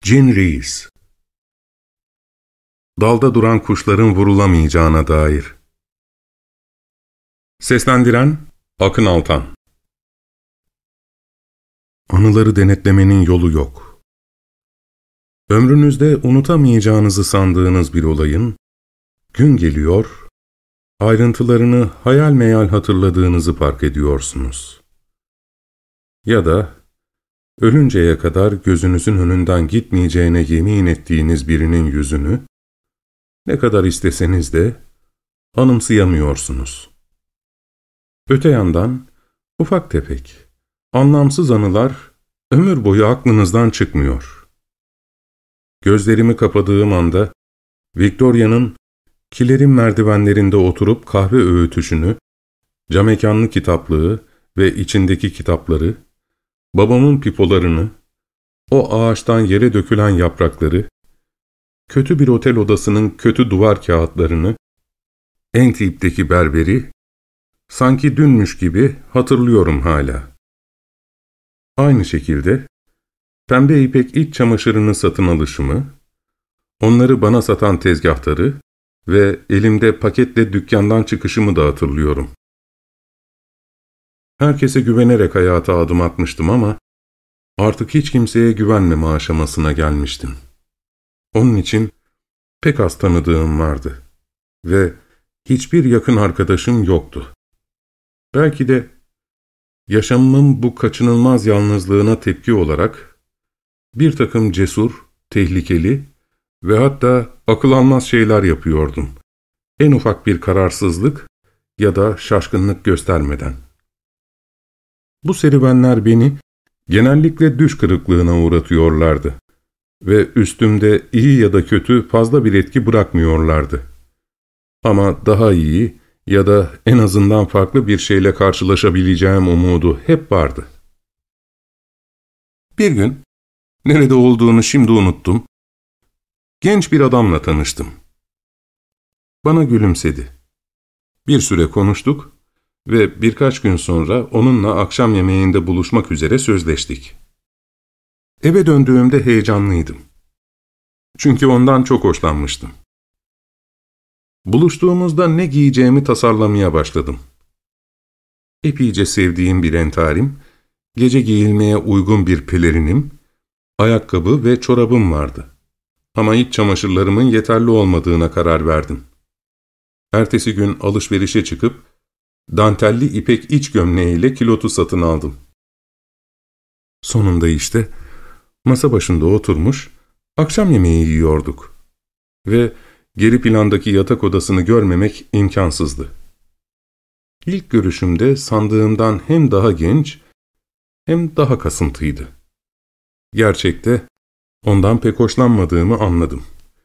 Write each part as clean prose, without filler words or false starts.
Cin Reis. Dalda duran kuşların vurulamayacağına dair. Seslendiren Akın Altan. Anıları denetlemenin yolu yok. Ömrünüzde unutamayacağınızı sandığınız bir olayın, gün geliyor, ayrıntılarını hayal meyal hatırladığınızı fark ediyorsunuz. Ya da ölünceye kadar gözünüzün önünden gitmeyeceğine yemin ettiğiniz birinin yüzünü, ne kadar isteseniz de anımsayamıyorsunuz. Öte yandan ufak tefek, anlamsız anılar ömür boyu aklınızdan çıkmıyor. Gözlerimi kapadığım anda Victoria'nın kilerin merdivenlerinde oturup kahve öğütüşünü, camekanlı kitaplığı ve içindeki kitapları, babamın pipolarını, o ağaçtan yere dökülen yaprakları, kötü bir otel odasının kötü duvar kağıtlarını, Antibes'teki berberi, sanki dünmüş gibi hatırlıyorum hala. Aynı şekilde, pembe ipek iç çamaşırını satın alışımı, onları bana satan tezgahtarı ve elimde paketle dükkandan çıkışımı da hatırlıyorum. Herkese güvenerek hayata adım atmıştım ama artık hiç kimseye güvenmeme aşamasına gelmiştim. Onun için pek az tanıdığım vardı ve hiçbir yakın arkadaşım yoktu. Belki de yaşamımın bu kaçınılmaz yalnızlığına tepki olarak bir takım cesur, tehlikeli ve hatta akıl almaz şeyler yapıyordum. En ufak bir kararsızlık ya da şaşkınlık göstermeden. Bu serüvenler beni genellikle düş kırıklığına uğratıyorlardı ve üstümde iyi ya da kötü fazla bir etki bırakmıyorlardı. Ama daha iyi ya da en azından farklı bir şeyle karşılaşabileceğim umudu hep vardı. Bir gün, nerede olduğunu şimdi unuttum, genç bir adamla tanıştım. Bana gülümsedi. Bir süre konuştuk ve birkaç gün sonra onunla akşam yemeğinde buluşmak üzere sözleştik. Eve döndüğümde heyecanlıydım. Çünkü ondan çok hoşlanmıştım. Buluştuğumuzda ne giyeceğimi tasarlamaya başladım. Epeyce sevdiğim bir entarim, gece giyilmeye uygun bir pelerinim, ayakkabı ve çorabım vardı. Ama iç çamaşırlarımın yeterli olmadığına karar verdim. Ertesi gün alışverişe çıkıp, dantelli ipek iç gömleğiyle kilotu satın aldım. Sonunda işte, masa başında oturmuş, akşam yemeği yiyorduk. Ve geri plandaki yatak odasını görmemek imkansızdı. İlk görüşümde sandığımdan hem daha genç, hem daha kasıntıydı. Gerçekte ondan pek hoşlanmadığımı anladım.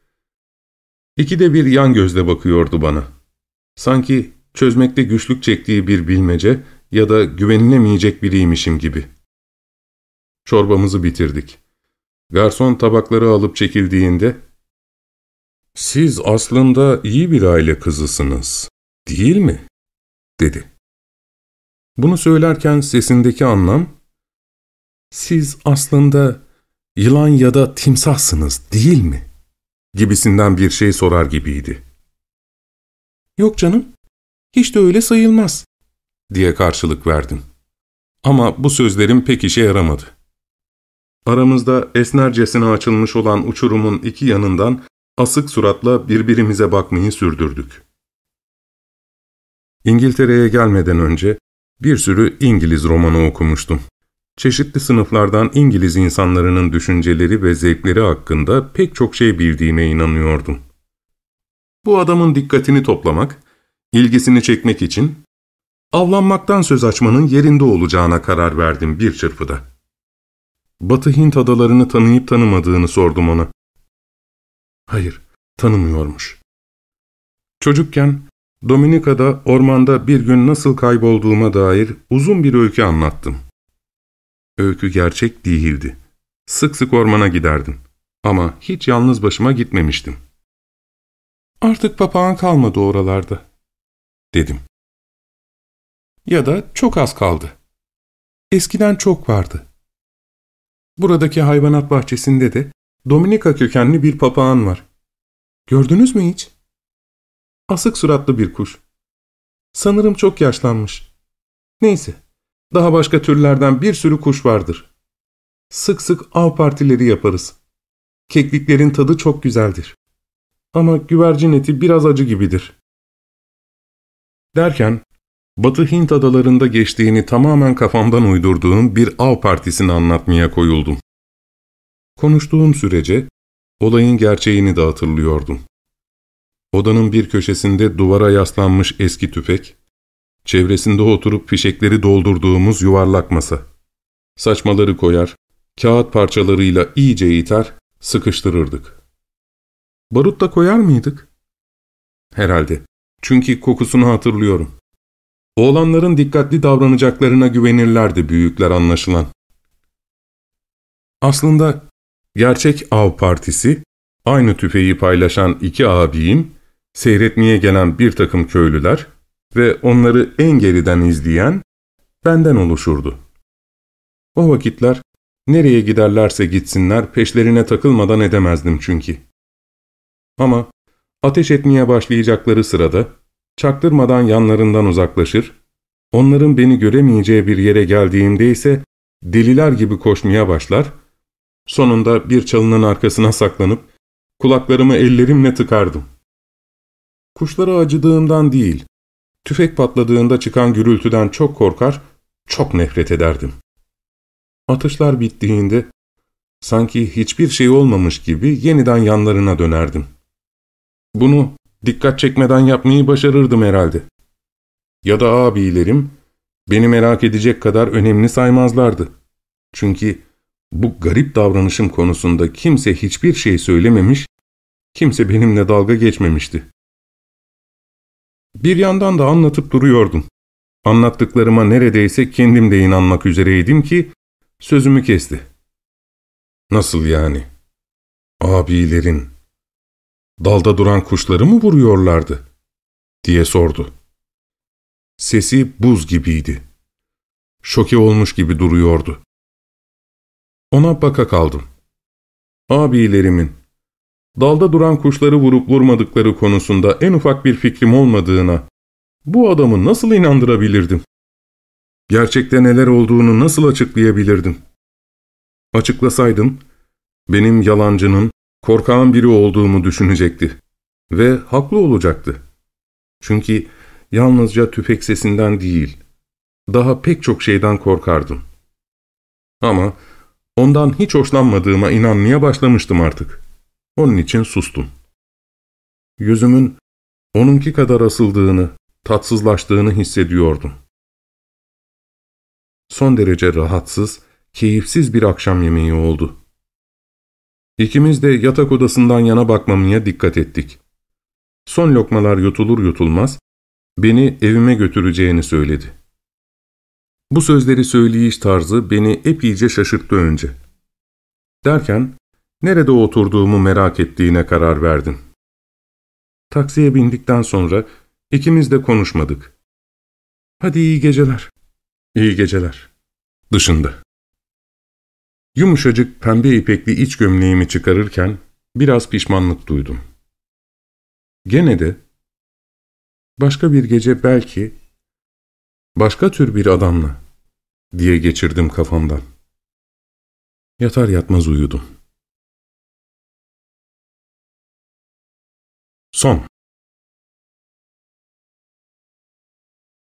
İkide bir yan gözle bakıyordu bana. Sanki çözmekte güçlük çektiği bir bilmece ya da güvenilemeyecek biriymişim gibi. Çorbamızı bitirdik. Garson tabakları alıp çekildiğinde, "Siz aslında iyi bir aile kızısınız, değil mi?" dedi. Bunu söylerken sesindeki anlam, "Siz aslında yılan ya da timsahsınız, değil mi?" gibisinden bir şey sorar gibiydi. "Yok canım, hiç de öyle sayılmaz," diye karşılık verdim. Ama bu sözlerim pek işe yaramadı. Aramızda esnercesine açılmış olan uçurumun iki yanından asık suratla birbirimize bakmayı sürdürdük. İngiltere'ye gelmeden önce bir sürü İngiliz romanı okumuştum. Çeşitli sınıflardan İngiliz insanların düşünceleri ve zevkleri hakkında pek çok şey bildiğime inanıyordum. Bu adamın dikkatini toplamak, ilgisini çekmek için avlanmaktan söz açmanın yerinde olacağına karar verdim bir çırpıda. Batı Hint adalarını tanıyıp tanımadığını sordum ona. Hayır, tanımıyormuş. Çocukken Dominika'da ormanda bir gün nasıl kaybolduğuma dair uzun bir öykü anlattım. Öykü gerçek değildi. Sık sık ormana giderdim. Ama hiç yalnız başıma gitmemiştim. "Artık papağan kalmadı oralarda," dedim. "Ya da çok az kaldı. Eskiden çok vardı. Buradaki hayvanat bahçesinde de Dominika kökenli bir papağan var. Gördünüz mü hiç? Asık suratlı bir kuş. Sanırım çok yaşlanmış. Neyse, daha başka türlerden bir sürü kuş vardır. Sık sık av partileri yaparız. Kekliklerin tadı çok güzeldir. Ama güvercin eti biraz acı gibidir. Derken, Batı Hint adalarında geçtiğini tamamen kafamdan uydurduğum bir av partisini anlatmaya koyuldum. Konuştuğum sürece olayın gerçeğini de hatırlıyordum. Odanın bir köşesinde duvara yaslanmış eski tüfek, çevresinde oturup fişekleri doldurduğumuz yuvarlak masa. Saçmaları koyar, kağıt parçalarıyla iyice iter, sıkıştırırdık. Barut da koyar mıydık? Herhalde. Çünkü kokusunu hatırlıyorum. Oğlanların dikkatli davranacaklarına güvenirlerdi büyükler anlaşılan. Aslında gerçek av partisi, aynı tüfeği paylaşan iki abiyim, seyretmeye gelen bir takım köylüler ve onları en geriden izleyen benden oluşurdu. O vakitler nereye giderlerse gitsinler peşlerine takılmadan edemezdim çünkü. Ama ateş etmeye başlayacakları sırada çaktırmadan yanlarından uzaklaşır, onların beni göremeyeceği bir yere geldiğimde ise deliler gibi koşmaya başlar, sonunda bir çalının arkasına saklanıp kulaklarımı ellerimle tıkardım. Kuşlara acıdığımdan değil, tüfek patladığında çıkan gürültüden çok korkar, çok nefret ederdim. Atışlar bittiğinde sanki hiçbir şey olmamış gibi yeniden yanlarına dönerdim. Bunu dikkat çekmeden yapmayı başarırdım herhalde. Ya da abilerim beni merak edecek kadar önemli saymazlardı. Çünkü bu garip davranışım konusunda kimse hiçbir şey söylememiş, kimse benimle dalga geçmemişti. Bir yandan da anlatıp duruyordum. Anlattıklarıma neredeyse kendim de inanmak üzereydim ki sözümü kesti. Nasıl yani? Abilerin dalda duran kuşları mı vuruyorlardı? Diye sordu. Sesi buz gibiydi. Şoke olmuş gibi duruyordu. Ona baka kaldım. Abilerimin dalda duran kuşları vurup vurmadıkları konusunda en ufak bir fikrim olmadığına bu adamı nasıl inandırabilirdim? Gerçekte neler olduğunu nasıl açıklayabilirdim? Açıklasaydım, benim yalancının, korkağın biri olduğumu düşünecekti. Ve haklı olacaktı. Çünkü yalnızca tüfek sesinden değil, daha pek çok şeyden korkardım. Ama ondan hiç hoşlanmadığıma inanmaya başlamıştım artık. Onun için sustum. Yüzümün onunki kadar asıldığını, tatsızlaştığını hissediyordum. Son derece rahatsız, keyifsiz bir akşam yemeği oldu. İkimiz de yatak odasından yana bakmamaya dikkat ettik. Son lokmalar yutulur yutulmaz, beni evime götüreceğini söyledi. Bu sözleri söyleyiş tarzı beni epeyce şaşırttı önce. Derken, nerede oturduğumu merak ettiğine karar verdim. Taksiye bindikten sonra ikimiz de konuşmadık. Hadi iyi geceler. İyi geceler. Dışında. Yumuşacık pembe ipekli iç gömleğimi çıkarırken biraz pişmanlık duydum. Gene de başka bir gece belki başka tür bir adamla diye geçirdim kafamdan. Yatar yatmaz uyudum. Son.